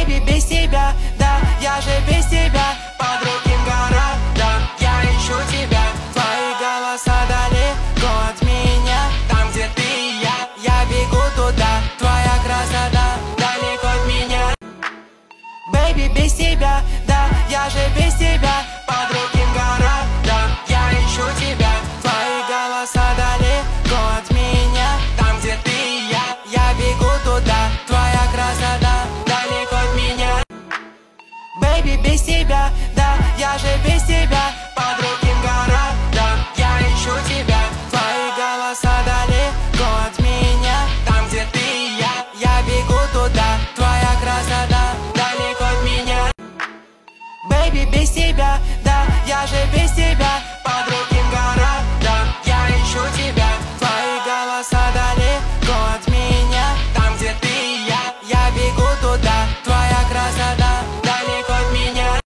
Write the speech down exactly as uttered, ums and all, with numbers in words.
Бэйби, без тебя, да, я же без тебя. По другим городам я ищу тебя. Твои голоса далеко от меня. Там, где ты и я, я бегу туда. Твоя красота далеко от меня. Бэйби, без тебя, да, я же без тебя. По другим городам я ищу тебя. Твои голоса далеко от меня. Там, где ты и я, я бегу туда. Твоя красота далеко от меня. Бэйби, без тебя, да, я же без тебя.